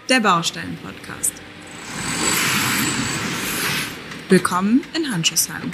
der Baustellen-Podcast. Willkommen in Handschuhsheim.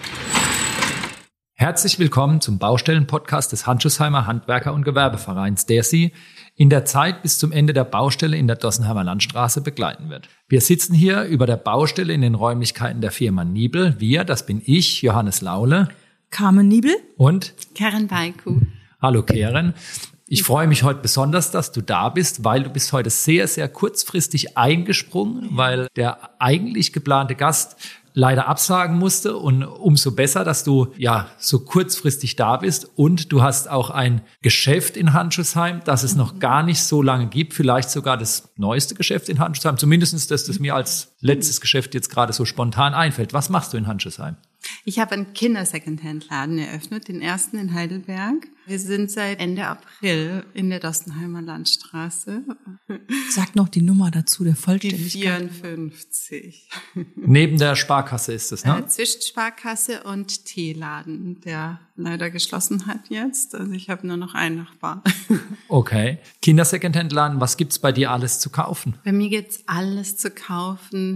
Herzlich willkommen zum Baustellen-Podcast des Handschuhsheimer Handwerker- und Gewerbevereins, der Sie in der Zeit bis zum Ende der Baustelle in der Dossenheimer Landstraße begleiten wird. Wir sitzen hier über der Baustelle in den Räumlichkeiten der Firma Niebel. Wir, das bin ich, Johannes Laule. Carmen Niebel. Und Karen Baiku. Hallo Karen. Ich freue mich heute besonders, dass du da bist, weil du bist heute sehr, sehr kurzfristig eingesprungen, weil der eigentlich geplante Gast leider absagen musste, und umso besser, dass du so kurzfristig da bist, und du hast auch ein Geschäft in Handschuhsheim, das es noch gar nicht so lange gibt, vielleicht sogar das neueste Geschäft in Handschuhsheim, zumindest das mir als letztes Geschäft jetzt gerade so spontan einfällt. Was machst du in Handschuhsheim? Ich habe einen Kinder-Secondhand-Laden eröffnet, den ersten in Heidelberg. Wir sind seit Ende April in der Dossenheimer Landstraße. Sag noch die Nummer dazu, der Vollständigkeit. Die 54. Neben der Sparkasse ist es, ne? Zwischen Sparkasse und Teeladen, der leider geschlossen hat jetzt. Also ich habe nur noch einen Nachbar. Okay. Kinder-Secondhand-Laden, was gibt's bei dir alles zu kaufen? Bei mir gibt's alles zu kaufen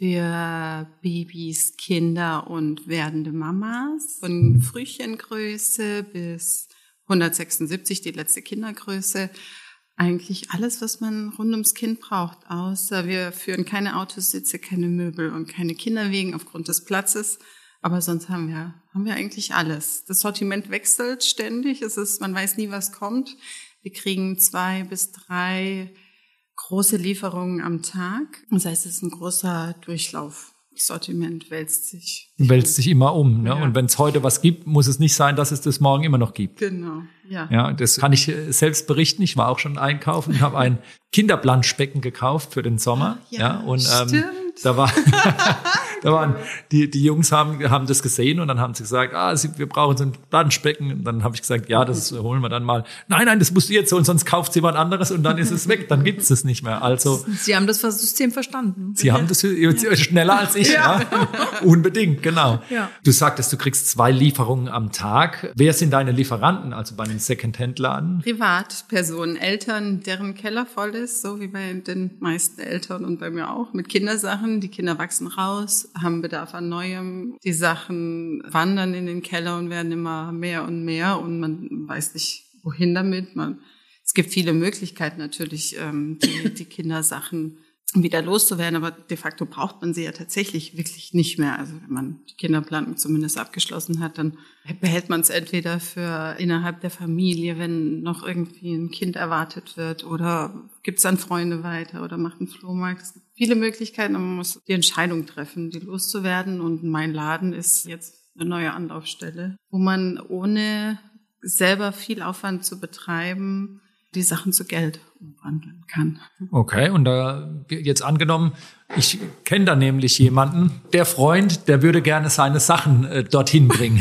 für Babys, Kinder und werdende Mamas. Von Frühchengröße bis 176, die letzte Kindergröße. Eigentlich alles, was man rund ums Kind braucht, außer wir führen keine Autositze, keine Möbel und keine Kinderwegen aufgrund des Platzes. Aber sonst haben wir eigentlich alles. Das Sortiment wechselt ständig. Man weiß nie, was kommt. Wir kriegen 2 bis 3 große Lieferungen am Tag. Das heißt, es ist ein großer Durchlauf. Das Sortiment wälzt sich Immer um, ne? Ja. Und wenn es heute was gibt, muss es nicht sein, dass es das morgen immer noch gibt. Genau, ja. Ja, das kann ich selbst berichten. Ich war auch schon einkaufen. Ich habe ein Kinderplanschbecken gekauft für den Sommer. Und stimmt. da waren die Jungs haben das gesehen, und dann haben sie gesagt, wir brauchen so ein Planschbecken. Und dann habe ich gesagt, das holen wir dann mal. Nein, das musst du jetzt holen, sonst kauft jemand anderes und dann ist es weg. Dann gibt es das nicht mehr. Also Sie haben das System verstanden. Sie haben das schneller als ich. Ja. Unbedingt, genau. Ja. Du sagtest, du kriegst 2 Lieferungen am Tag. Wer sind deine Lieferanten, also bei einem Secondhand-Laden? Privatpersonen, Eltern, deren Keller voll ist, so wie bei den meisten Eltern und bei mir auch, mit Kindersachen. Die Kinder wachsen raus, haben Bedarf an Neuem. Die Sachen wandern in den Keller und werden immer mehr und mehr, und man weiß nicht, wohin damit. Es gibt viele Möglichkeiten natürlich, die Kindersachen wieder loszuwerden, aber de facto braucht man sie ja tatsächlich wirklich nicht mehr. Also wenn man die Kinderplanung zumindest abgeschlossen hat, dann behält man es entweder für innerhalb der Familie, wenn noch irgendwie ein Kind erwartet wird, oder gibt es an Freunde weiter oder macht einen Flohmarkt. Es gibt viele Möglichkeiten, aber man muss die Entscheidung treffen, die loszuwerden. Und mein Laden ist jetzt eine neue Anlaufstelle, wo man ohne selber viel Aufwand zu betreiben die Sachen zu Geld umwandeln kann. Okay, und da jetzt angenommen, ich kenne da nämlich jemanden, der Freund, der würde gerne seine Sachen dorthin bringen.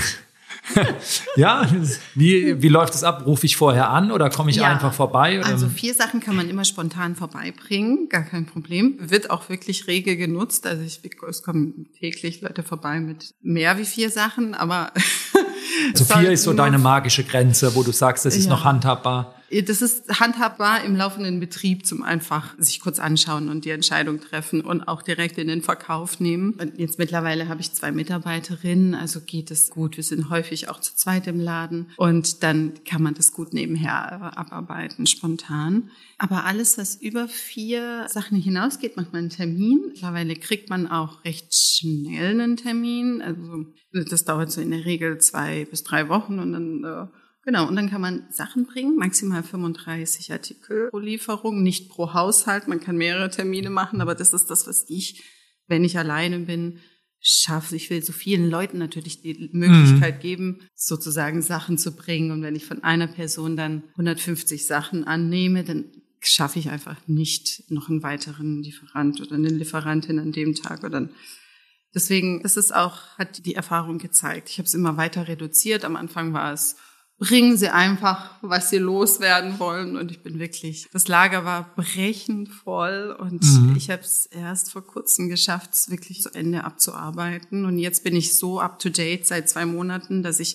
Ja, wie läuft es ab? Rufe ich vorher an oder komme ich einfach vorbei? Also 4 Sachen kann man immer spontan vorbeibringen, gar kein Problem. Wird auch wirklich rege genutzt. Also es kommen täglich Leute vorbei mit mehr wie 4 Sachen, aber also 4 ist so deine magische Grenze, wo du sagst, das ist noch handhabbar. Das ist handhabbar im laufenden Betrieb, zum einfach sich kurz anschauen und die Entscheidung treffen und auch direkt in den Verkauf nehmen. Und jetzt mittlerweile habe ich 2 Mitarbeiterinnen, also geht es gut. Wir sind häufig auch zu zweit im Laden, und dann kann man das gut nebenher abarbeiten, spontan. Aber alles, was über 4 Sachen hinausgeht, macht man einen Termin. Mittlerweile kriegt man auch recht schnell einen Termin. Also das dauert so in der Regel 2 bis 3 Wochen, und dann und dann kann man Sachen bringen, maximal 35 Artikel pro Lieferung, nicht pro Haushalt. Man kann mehrere Termine machen, aber das ist das, was ich, wenn ich alleine bin, schaffe. Ich will so vielen Leuten natürlich die Möglichkeit geben, sozusagen Sachen zu bringen. Und wenn ich von einer Person dann 150 Sachen annehme, dann schaffe ich einfach nicht noch einen weiteren Lieferant oder eine Lieferantin an dem Tag. Deswegen, hat die Erfahrung gezeigt. Ich habe es immer weiter reduziert. Am Anfang war es, bringen Sie einfach, was Sie loswerden wollen. Und das Lager war brechend voll, und ich habe es erst vor kurzem geschafft, es wirklich zu Ende abzuarbeiten. Und jetzt bin ich so up to date seit 2 Monaten, dass ich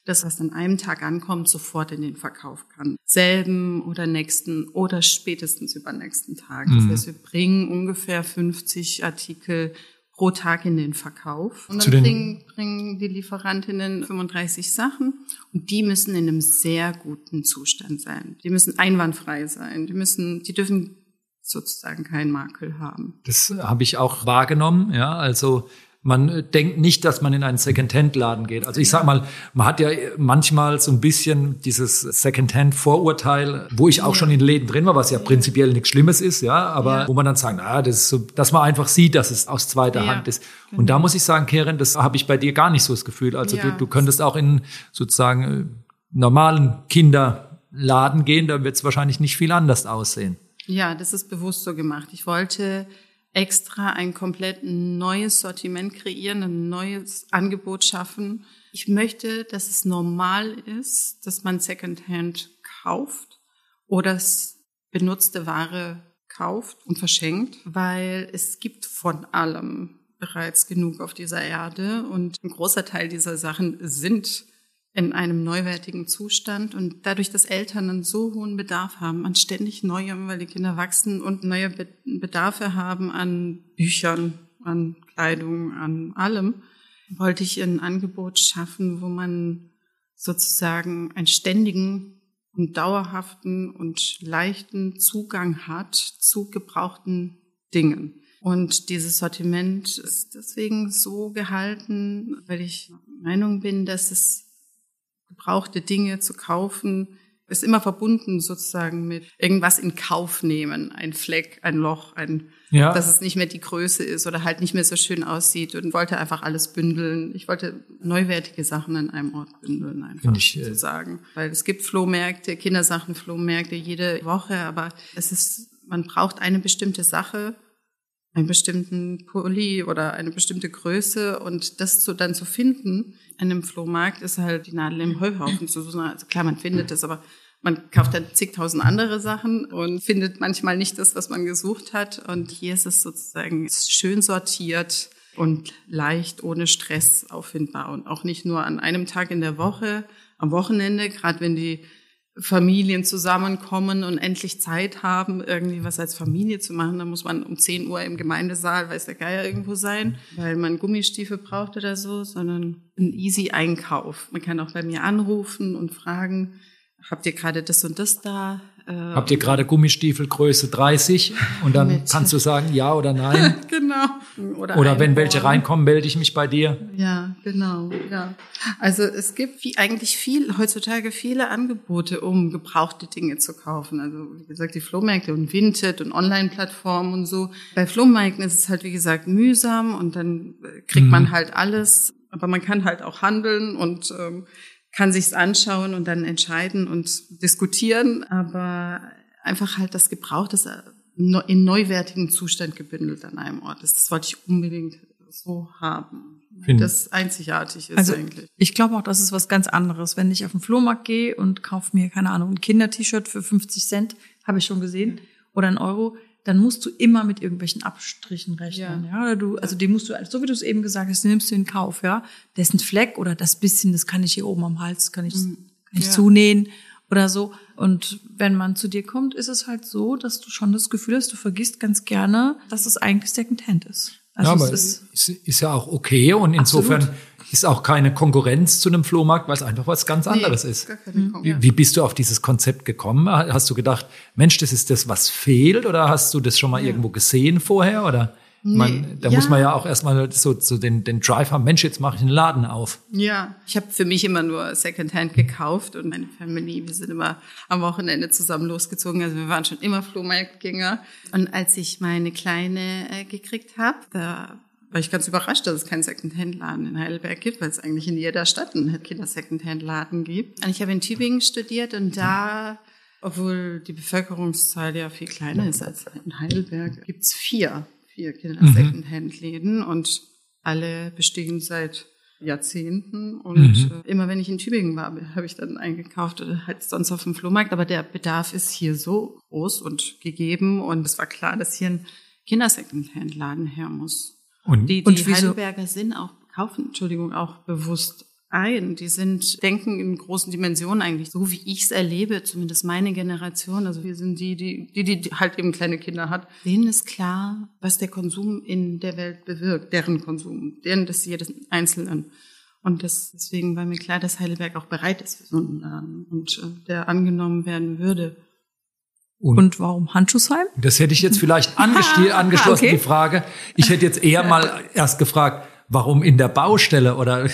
das, was an einem Tag ankommt, sofort in den Verkauf kann. Selben oder nächsten oder spätestens übernächsten Tag. Das heißt, wir bringen ungefähr 50 Artikel pro Tag in den Verkauf. Und dann bringen die Lieferantinnen 35 Sachen und die müssen in einem sehr guten Zustand sein. Die müssen einwandfrei sein. Die dürfen sozusagen keinen Makel haben. Das habe ich auch wahrgenommen, ja, also man denkt nicht, dass man in einen Secondhand-Laden geht. Also ich sag mal, man hat ja manchmal so ein bisschen dieses Secondhand-Vorurteil, wo ich auch schon in Läden drin war, was ja prinzipiell nichts Schlimmes ist, ja, aber wo man dann sagt, das ist so, dass man einfach sieht, dass es aus zweiter Hand ist. Genau. Und da muss ich sagen, Keren, das habe ich bei dir gar nicht so das Gefühl. Also du könntest auch in sozusagen normalen Kinderladen gehen, da wird es wahrscheinlich nicht viel anders aussehen. Ja, das ist bewusst so gemacht. Ich wollte extra ein komplett neues Sortiment kreieren, ein neues Angebot schaffen. Ich möchte, dass es normal ist, dass man Secondhand kauft oder benutzte Ware kauft und verschenkt, weil es gibt von allem bereits genug auf dieser Erde und ein großer Teil dieser Sachen sind in einem neuwertigen Zustand und dadurch, dass Eltern einen so hohen Bedarf haben an ständig Neuem, weil die Kinder wachsen und neue Bedarfe haben an Büchern, an Kleidung, an allem, wollte ich ein Angebot schaffen, wo man sozusagen einen ständigen und dauerhaften und leichten Zugang hat zu gebrauchten Dingen. Und dieses Sortiment ist deswegen so gehalten, weil ich der Meinung bin, dass es gebrauchte Dinge zu kaufen, ist immer verbunden sozusagen mit irgendwas in Kauf nehmen. Ein Fleck, ein Loch, dass es nicht mehr die Größe ist oder halt nicht mehr so schön aussieht und wollte einfach alles bündeln. Ich wollte neuwertige Sachen an einem Ort bündeln, einfach sozusagen. Weil es gibt Flohmärkte, Kindersachenflohmärkte jede Woche, aber man braucht eine bestimmte Sache, einen bestimmten Pulli oder eine bestimmte Größe und das dann zu finden an einem Flohmarkt ist halt die Nadel im Heuhaufen zu suchen. Also klar, man findet das, aber man kauft dann zigtausend andere Sachen und findet manchmal nicht das, was man gesucht hat. Und hier ist es sozusagen schön sortiert und leicht, ohne Stress auffindbar. Und auch nicht nur an einem Tag in der Woche, am Wochenende, gerade wenn die Familien zusammenkommen und endlich Zeit haben, irgendwie was als Familie zu machen, dann muss man um 10 Uhr im Gemeindesaal, weiß der Geier, irgendwo sein, weil man Gummistiefel braucht oder so, sondern ein easy Einkauf. Man kann auch bei mir anrufen und fragen, habt ihr gerade das und das da? Habt ihr gerade Gummistiefel Größe 30? Und dann kannst du sagen, ja oder nein. Genau. Oder wenn welche reinkommen, melde ich mich bei dir. Ja, genau. Ja. Also es gibt heutzutage viele Angebote, um gebrauchte Dinge zu kaufen. Also wie gesagt, die Flohmärkte und Vinted und Online-Plattformen und so. Bei Flohmärkten ist es halt, wie gesagt, mühsam und dann kriegt man halt alles. Aber man kann halt auch handeln und kann sich's anschauen und dann entscheiden und diskutieren, aber einfach halt das Gebrauchte in neuwertigem Zustand gebündelt an einem Ort ist. Das wollte ich unbedingt so haben, das einzigartig ist also eigentlich. Ich glaube auch, das ist was ganz anderes. Wenn ich auf den Flohmarkt gehe und kaufe mir, keine Ahnung, ein Kinder-T-Shirt für 50 Cent, habe ich schon gesehen, oder €1, dann musst du immer mit irgendwelchen Abstrichen rechnen, ja. Oder die musst du, so wie du es eben gesagt hast, nimmst du in Kauf, ja. Das ist ein Fleck oder das bisschen, das kann ich hier oben am Hals, kann ich zunähen oder so. Und wenn man zu dir kommt, ist es halt so, dass du schon das Gefühl hast, du vergisst ganz gerne, dass es eigentlich Secondhand ist. Also ja, aber es ist ja auch okay und insofern ist auch keine Konkurrenz zu einem Flohmarkt, weil es einfach was ganz anderes ist. Wie bist du auf dieses Konzept gekommen? Hast du gedacht, Mensch, das ist das, was fehlt? Oder hast du das schon mal irgendwo gesehen vorher? Oder muss man ja auch erstmal so den Drive haben, Mensch, jetzt mache ich einen Laden auf. Ja, ich habe für mich immer nur Secondhand gekauft und meine Family, wir sind immer am Wochenende zusammen losgezogen. Also wir waren schon immer Flohmarktgänger. Und als ich meine Kleine gekriegt habe, da war ich ganz überrascht, dass es keinen Secondhand-Laden in Heidelberg gibt, weil es eigentlich in jeder Stadt einen Kinder-Secondhand-Laden gibt. Und ich habe in Tübingen studiert und da, obwohl die Bevölkerungszahl ja viel kleiner ist als in Heidelberg, gibt's vier Kinder-Secondhand-Läden und alle bestehen seit Jahrzehnten. Und immer wenn ich in Tübingen war, habe ich dann eingekauft oder halt sonst auf dem Flohmarkt. Aber der Bedarf ist hier so groß und gegeben und es war klar, dass hier ein Kinder-Secondhand-Laden her muss. Die Heidelberger kaufen auch bewusst ein. Die denken in großen Dimensionen eigentlich, so wie ich es erlebe, zumindest meine Generation. Also wir sind die halt eben kleine Kinder hat. Denen ist klar, was der Konsum in der Welt bewirkt, deren Konsum, des jedes Einzelnen. Und deswegen war mir klar, dass Heidelberg auch bereit ist für so einen Laden und der angenommen werden würde. Und warum Handschuhsheim? Das hätte ich jetzt vielleicht angeschlossen, die Frage. Ich hätte jetzt eher mal erst gefragt, warum in der Baustelle oder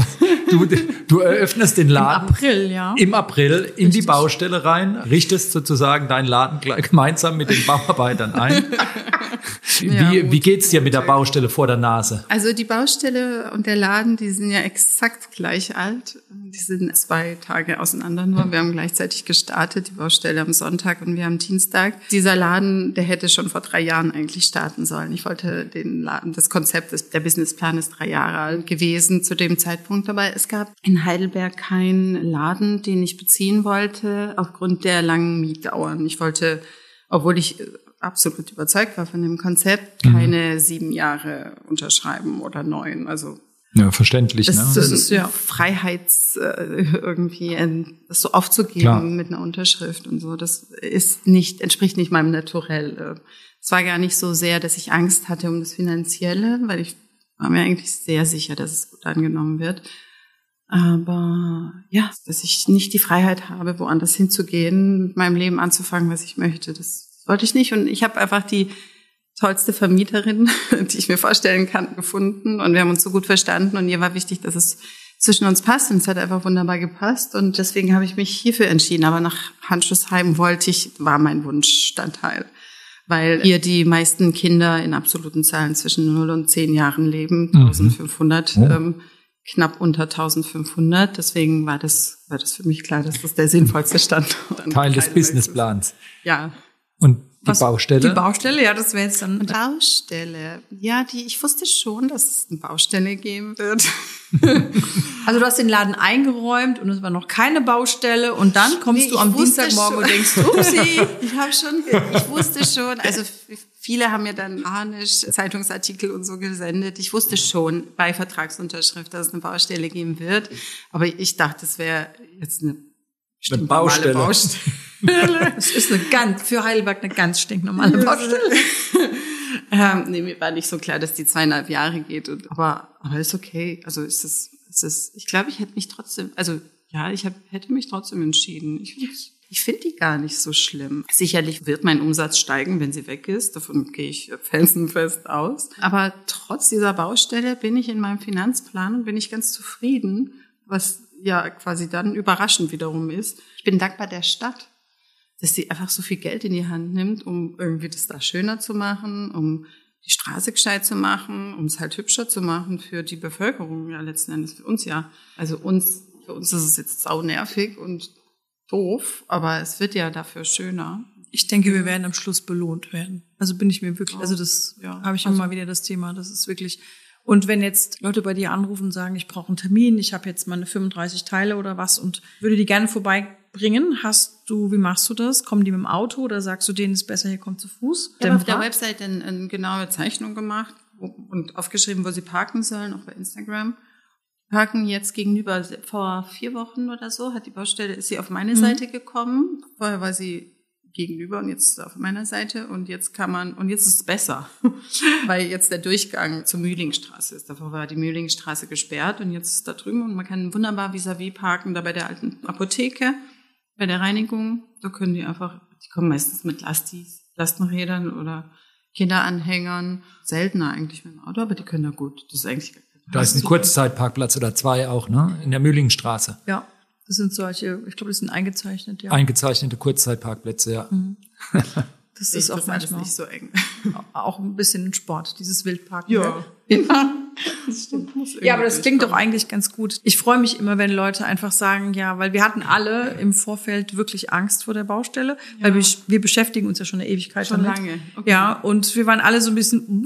du eröffnest den Laden im April in die Baustelle rein, richtest sozusagen deinen Laden gemeinsam mit den Bauarbeitern ein. Wie geht's dir mit der Baustelle vor der Nase? Also die Baustelle und der Laden, die sind ja exakt gleich alt. Die sind 2 Tage auseinander nur. Wir haben gleichzeitig gestartet, die Baustelle am Sonntag und wir am Dienstag. Dieser Laden, der hätte schon vor 3 Jahren eigentlich starten sollen. Ich wollte den Laden, das Konzept, der Businessplan ist 3 Jahre alt gewesen zu dem Zeitpunkt. Aber es gab in Heidelberg keinen Laden, den ich beziehen wollte, aufgrund der langen Mietdauern. Ich wollte, obwohl ich absolut überzeugt war von dem Konzept, keine 7 Jahre unterschreiben oder 9. Also ja, verständlich. Das ist ja Freiheits irgendwie das so aufzugeben mit einer Unterschrift und so. Das entspricht nicht meinem Naturell. Es war gar nicht so sehr, dass ich Angst hatte um das Finanzielle, weil ich war mir eigentlich sehr sicher, dass es gut angenommen wird. Aber ja, dass ich nicht die Freiheit habe, woanders hinzugehen, mit meinem Leben anzufangen, was ich möchte, das wollte ich nicht. Und ich habe einfach die tollste Vermieterin, die ich mir vorstellen kann, gefunden. Und wir haben uns so gut verstanden. Und ihr war wichtig, dass es zwischen uns passt. Und es hat einfach wunderbar gepasst. Und deswegen habe ich mich hierfür entschieden. Aber nach Handschuhsheim war mein Wunschstandteil. Weil hier die meisten Kinder in absoluten Zahlen zwischen 0 und 10 Jahren leben. 1500, knapp unter 1500. Deswegen war das für mich klar, dass das der sinnvollste Standort Teil des Businessplans. Ja. Und die Baustelle? Die Baustelle, ja, das wäre jetzt dann... Baustelle, ja, ich wusste schon, dass es eine Baustelle geben wird. Also du hast den Laden eingeräumt und es war noch keine Baustelle und dann kommst du am Dienstagmorgen und denkst, upsi. Ich wusste schon, also viele haben mir dann Zeitungsartikel und so gesendet. Ich wusste schon bei Vertragsunterschrift, dass es eine Baustelle geben wird. Aber ich dachte, es wäre jetzt eine Baustelle. Das ist für Heidelberg eine ganz stinknormale Baustelle. Nee, mir war nicht so klar, dass die 2,5 Jahre geht. Aber ist okay. Also ich glaube, ich hätte mich trotzdem, hätte mich trotzdem entschieden. Ich finde die gar nicht so schlimm. Sicherlich wird mein Umsatz steigen, wenn sie weg ist. Davon gehe ich felsenfest aus. Aber trotz dieser Baustelle bin ich in meinem Finanzplan und bin ich ganz zufrieden, was ja quasi dann überraschend wiederum ist. Ich bin dankbar der Stadt, dass sie einfach so viel Geld in die Hand nimmt, um irgendwie das da schöner zu machen, um die Straße gescheit zu machen, um es halt hübscher zu machen für die Bevölkerung, ja letzten Endes für uns ja. Also für uns ist es jetzt sau nervig und doof, aber es wird ja dafür schöner. Ich denke, wir werden am Schluss belohnt werden. Also bin ich mir wirklich, also das habe ich immer wieder das Thema, das ist wirklich... Und wenn jetzt Leute bei dir anrufen und sagen, ich brauche einen Termin, ich habe jetzt meine 35 Teile oder was und würde die gerne vorbeibringen, wie machst du das? Kommen die mit dem Auto oder sagst du denen, es ist besser, hier kommt zu Fuß? Ich habe auf der Website eine genaue Zeichnung gemacht und aufgeschrieben, wo sie parken sollen, auch bei Instagram. Parken jetzt gegenüber, vor 4 Wochen oder so, ist sie auf meine Seite gekommen. Vorher war sie gegenüber und jetzt auf meiner Seite und jetzt ist es besser, weil jetzt der Durchgang zur Mühlingstraße ist. Davor war die Mühlingstraße gesperrt und jetzt ist da drüben und man kann wunderbar vis-à-vis parken, da bei der alten Apotheke, bei der Reinigung. Da können die kommen meistens mit Lastenrädern oder Kinderanhängern, seltener eigentlich mit dem Auto, aber die können da gut. Das ist eigentlich da ist ein Kurzzeitparkplatz oder 2 auch, ne? In der Mühlingstraße. Ja. Das sind solche, ich glaube, das sind eingezeichnet, ja. Eingezeichnete Kurzzeitparkplätze, ja. Das ist auch manchmal nicht so eng. Auch ein bisschen Sport, dieses Wildparken. Ja. Das stimmt. Ja, aber das klingt doch eigentlich ganz gut. Ich freue mich immer, wenn Leute einfach sagen, ja, weil wir hatten alle im Vorfeld wirklich Angst vor der Baustelle, weil wir beschäftigen uns ja schon eine Ewigkeit schon damit. Lange. Okay. Ja, und wir waren alle so ein bisschen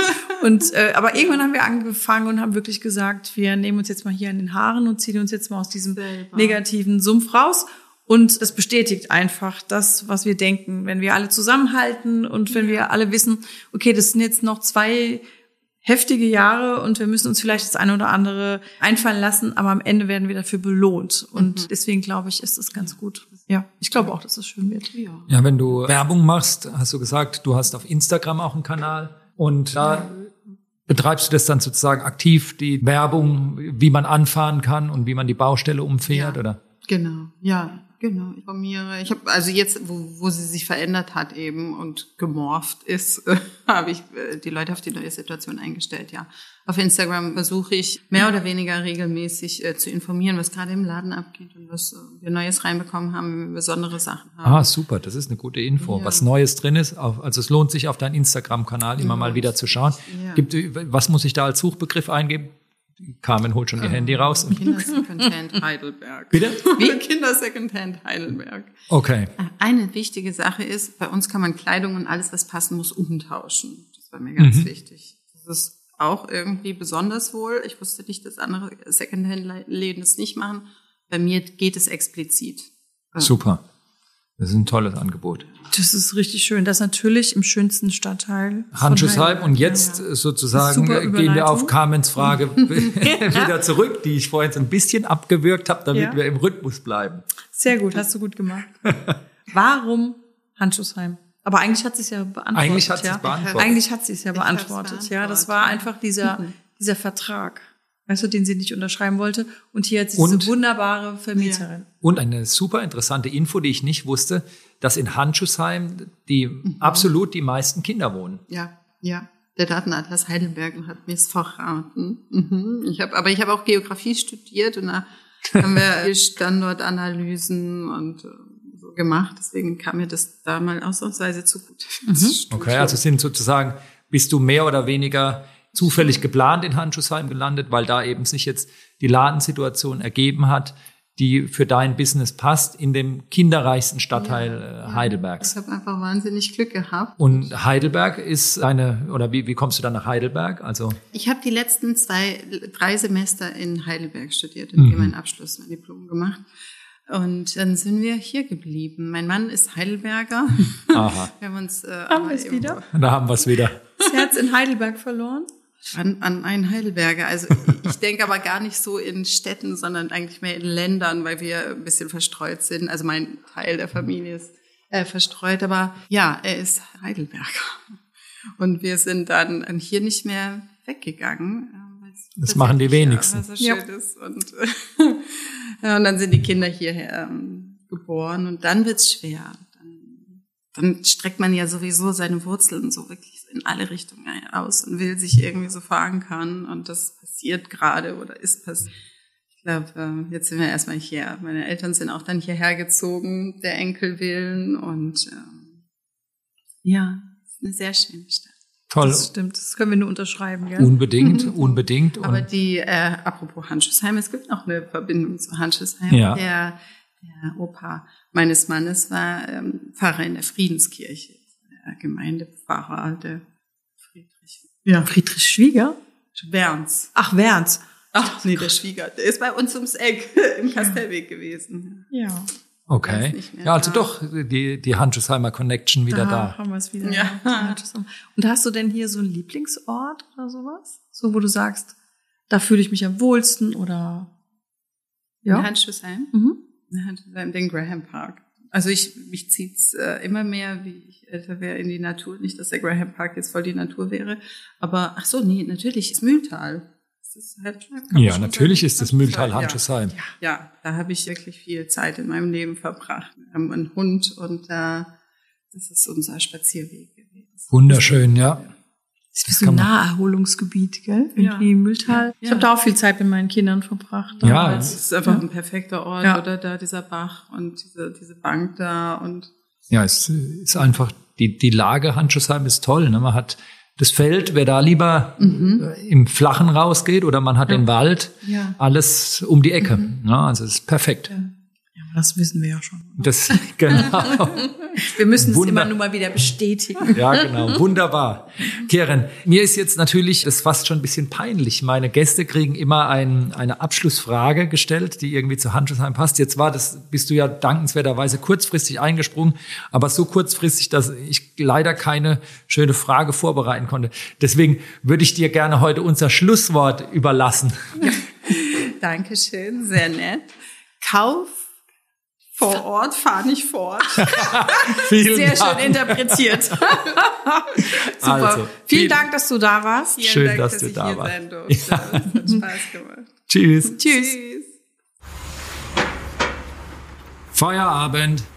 aber irgendwann haben wir angefangen und haben wirklich gesagt, wir nehmen uns jetzt mal hier an den Haaren und ziehen uns jetzt mal aus diesem negativen Sumpf raus. Und das bestätigt einfach das, was wir denken. Wenn wir alle zusammenhalten und wenn wir alle wissen, okay, das sind jetzt noch 2 heftige Jahre und wir müssen uns vielleicht das eine oder andere einfallen lassen, aber am Ende werden wir dafür belohnt. Und deswegen glaube ich, ist es ganz gut. Ja, ich glaube auch, dass es schön wird. Ja, wenn du Werbung machst, hast du gesagt, du hast auf Instagram auch einen Kanal und da betreibst du das dann sozusagen aktiv, die Werbung, wie man anfahren kann und wie man die Baustelle umfährt, oder? Genau, ja. Genau, ich informiere. Ich habe also jetzt, wo sie sich verändert hat eben und gemorpht ist, habe ich die Leute auf die neue Situation eingestellt. Ja, auf Instagram versuche ich mehr oder weniger regelmäßig zu informieren, was gerade im Laden abgeht und was wir Neues reinbekommen haben, wenn wir besondere Sachen haben. Ah, super, das ist eine gute Info. Ja. Was Neues drin ist, also es lohnt sich auf deinen Instagram-Kanal immer mal wieder zu schauen. Ja. Was muss ich da als Suchbegriff eingeben? Carmen holt schon ihr Handy raus. Kindersecondhand Heidelberg. Bitte? Wie? Kindersecondhand Heidelberg. Okay. Eine wichtige Sache ist, bei uns kann man Kleidung und alles, was passen muss, umtauschen. Das war mir ganz wichtig. Das ist auch irgendwie besonders wohl. Ich wusste nicht, dass andere Secondhand-Läden das nicht machen. Bei mir geht es explizit. Super. Das ist ein tolles Angebot. Das ist richtig schön. Das natürlich im schönsten Stadtteil. Handschuhsheim. Und jetzt sozusagen gehen wir auf Carmens Frage wieder zurück, die ich vorhin so ein bisschen abgewürgt habe, damit wir im Rhythmus bleiben. Sehr gut, hast du gut gemacht. Warum Handschuhsheim? Aber eigentlich hat sie es ja beantwortet. Eigentlich hat sie es beantwortet. Eigentlich hat sie es ja beantwortet. Ja, das war einfach dieser Vertrag. Weißt du, den sie nicht unterschreiben wollte. Und hier hat sie diese wunderbare Vermieterin. Ja. Und eine super interessante Info, die ich nicht wusste, dass in Handschuhsheim absolut die meisten Kinder wohnen. Ja. Der Datenatlas Heidelberg hat mir es verraten. Ich habe auch Geografie studiert und da haben wir Standortanalysen und so gemacht. Deswegen kam mir das da mal ausnahmsweise zu gut. Okay, also bist du mehr oder weniger zufällig geplant in Handschuhsheim gelandet, weil da eben sich jetzt die Ladensituation ergeben hat, die für dein Business passt, in dem kinderreichsten Stadtteil Heidelbergs. Ich habe einfach wahnsinnig Glück gehabt. Und Heidelberg ist wie kommst du dann nach Heidelberg? Also ich habe die letzten 3 Semester in Heidelberg studiert und hier meinen Abschluss, mein Diplom gemacht. Und dann sind wir hier geblieben. Mein Mann ist Heidelberger. Aha. Wir haben uns haben wir es wieder? Da haben wir es wieder. Das Herz in Heidelberg verloren? An einen Heidelberger. Also ich denke aber gar nicht so in Städten, sondern eigentlich mehr in Ländern, weil wir ein bisschen verstreut sind. Also mein Teil der Familie ist verstreut. Aber ja, er ist Heidelberger. Und wir sind dann hier nicht mehr weggegangen. Das machen die wenigsten. So schön ist. Und dann sind die Kinder hierher geboren und dann wird's schwer. Dann streckt man ja sowieso seine Wurzeln so wirklich in alle Richtungen aus und will sich irgendwie so verankern und das passiert gerade oder ist passiert. Ich glaube, jetzt sind wir erstmal hier. Meine Eltern sind auch dann hierher gezogen, der Enkel willen und ist eine sehr schöne Stadt. Toll. Das stimmt, das können wir nur unterschreiben, gell? Unbedingt. Aber apropos Handschuhsheim, es gibt noch eine Verbindung zu Handschuhsheim. Ja. Der Opa meines Mannes war Pfarrer in der Friedenskirche, der Gemeindepfarrer, der Friedrich. Ja. Friedrich Schwieger? Werns. Ach, Werns. Ach nee, der Schwieger. Der ist bei uns ums Eck im Kastelweg gewesen. Ja. Okay. Ja, also doch die Handschuhsheimer Connection wieder da. Haben wir es wieder. Ja. Und hast du denn hier so einen Lieblingsort oder sowas? So, wo du sagst, da fühle ich mich am wohlsten oder? Ja. In Handschuhsheim? Den Graham Park. Also mich zieht's immer mehr, wie ich älter wäre, in die Natur. Nicht, dass der Graham Park jetzt voll die Natur wäre, aber natürlich das Mühltal. Ja, natürlich ist das Mühltal Handschuhsheim. Ja, da habe ich wirklich viel Zeit in meinem Leben verbracht. Wir haben einen Hund und das ist unser Spazierweg gewesen. Wunderschön, ja. Das ist ein Naherholungsgebiet, gell? Irgendwie Mühltal. Ich habe da auch viel Zeit mit meinen Kindern verbracht. Ja, es ist einfach ein perfekter Ort, oder da dieser Bach und diese Bank da und. Ja, es ist einfach, die Lage Handschuhsheim ist toll, ne? Man hat das Feld, wer da lieber im Flachen rausgeht oder man hat den Wald, alles um die Ecke. Ja, also es ist perfekt. Ja, aber das wissen wir ja schon. Das, genau. Wir müssen es immer nur mal wieder bestätigen. Ja, genau. Wunderbar. Keren, mir ist jetzt natürlich das fast schon ein bisschen peinlich. Meine Gäste kriegen immer eine Abschlussfrage gestellt, die irgendwie zu Handschuhsheim passt. Jetzt bist du ja dankenswerterweise kurzfristig eingesprungen, aber so kurzfristig, dass ich leider keine schöne Frage vorbereiten konnte. Deswegen würde ich dir gerne heute unser Schlusswort überlassen. Ja. Dankeschön, sehr nett. Kauf vor Ort, fahr nicht fort. Sehr schön interpretiert. Super. Also, vielen Dank, dass du da warst. Schön, Dank, dass du da warst. Sein durfte. Ja. Das hat Spaß gemacht. Tschüss. Tschüss. Feierabend.